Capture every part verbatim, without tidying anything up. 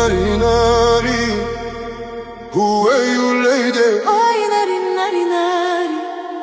nari nari, who are you lady? Ой, нари, нари, нари.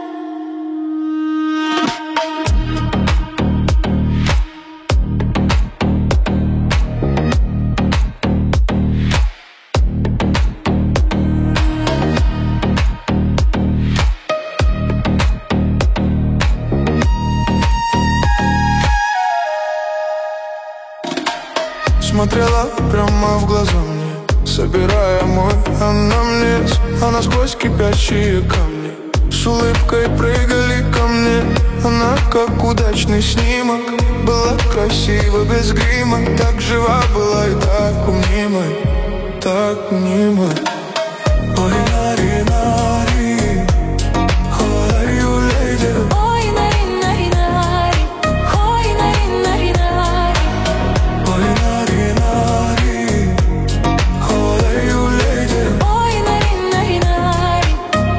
Смотрела прямо в глаза мне, собирая мой анамнез. А насквозь кипящие камни с улыбкой прыгали ко мне. Она как удачный снимок, была красива без грима, так жива была и так умнимой, так мнимой. Ой, нари, нари, how are you, lady? Ой, нари, нари, нари. Ой, нари, нари, нари. Ой, нари, нари, how are you, lady? Ой, нари, нари, нари.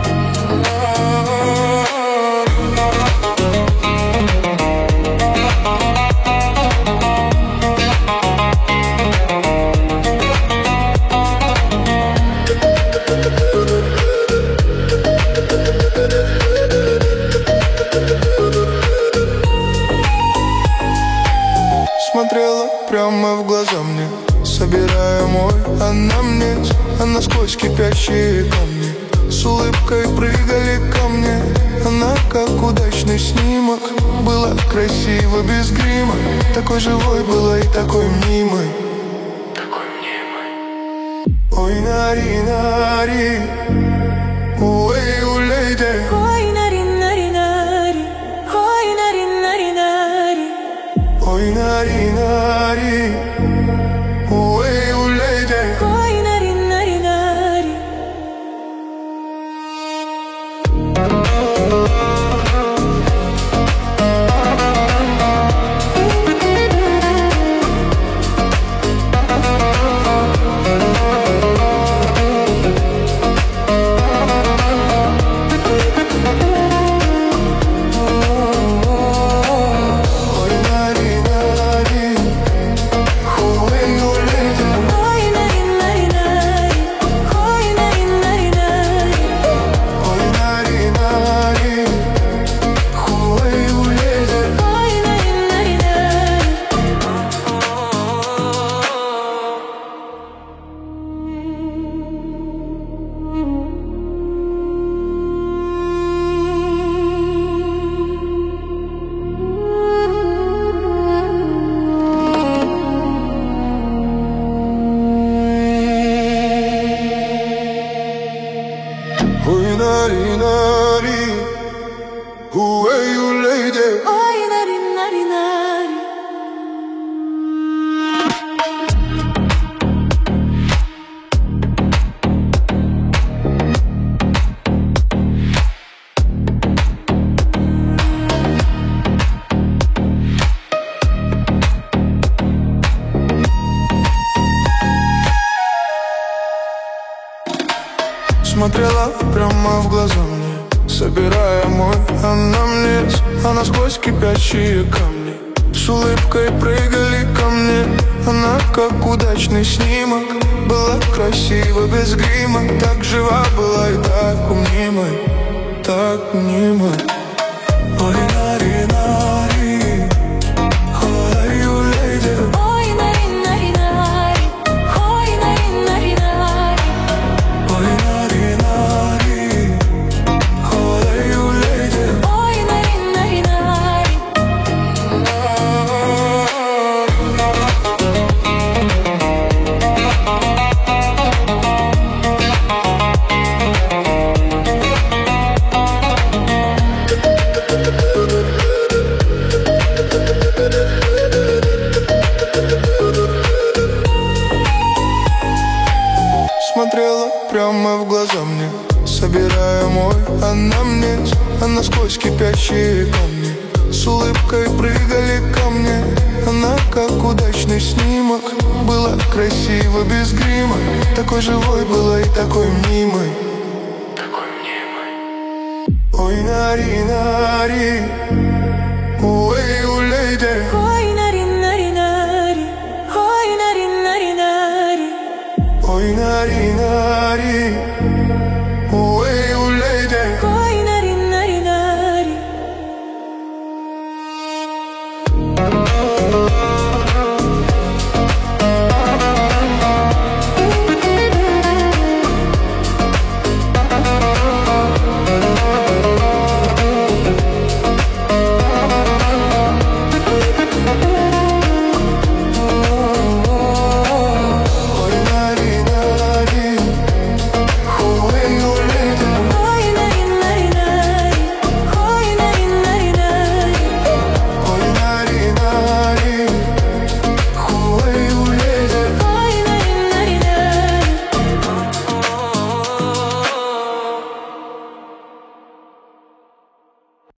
Смотрела прямо в глаза мне, собирая мой анамнез. А насквозь кипящие камни с улыбкой прыгали ко мне. Она как удачный снимок, была красива без грима, такой живой была и такой мнимой, такой мнимой. Ой, нари, нари, who are you, lady? Ой, нари, нари, нари. Ой, нари, нари, нари. Ой, нари, нари, who are you, lady? Ой, нари, нари, нари. Ой, нари, нари, who are you, lady? Ой, нари, нари, нари. Ой, нари, нари, нари. Ой, нари, нари, who are you, lady? Ой, нари, нари, нари. Ой, нари, нари, who are you, lady? Ой, нари, нари, нари. Смотрела прямо в глаза мне, собирая мой анамнез. А насквозь кипящие камни с улыбкой прыгали ко мне. Она как удачный снимок, была красива без грима, так жива была и так умнимой, так мнимой. Ой, нари, нари, how are you, lady? Ой, нари, нари, нари. Ой, нари, нари, нари. Ой, нари, нари, how are you, lady? Ой, нари, нари, нари. Смотрела прямо в глаза мне, собирая мой анамнез. А насквозь кипящие камни с улыбкой прыгали ко мне. Она как удачный снимок, была красива без грима, такой живой была и такой мнимой, такой мнимой. Ой, нари, нари,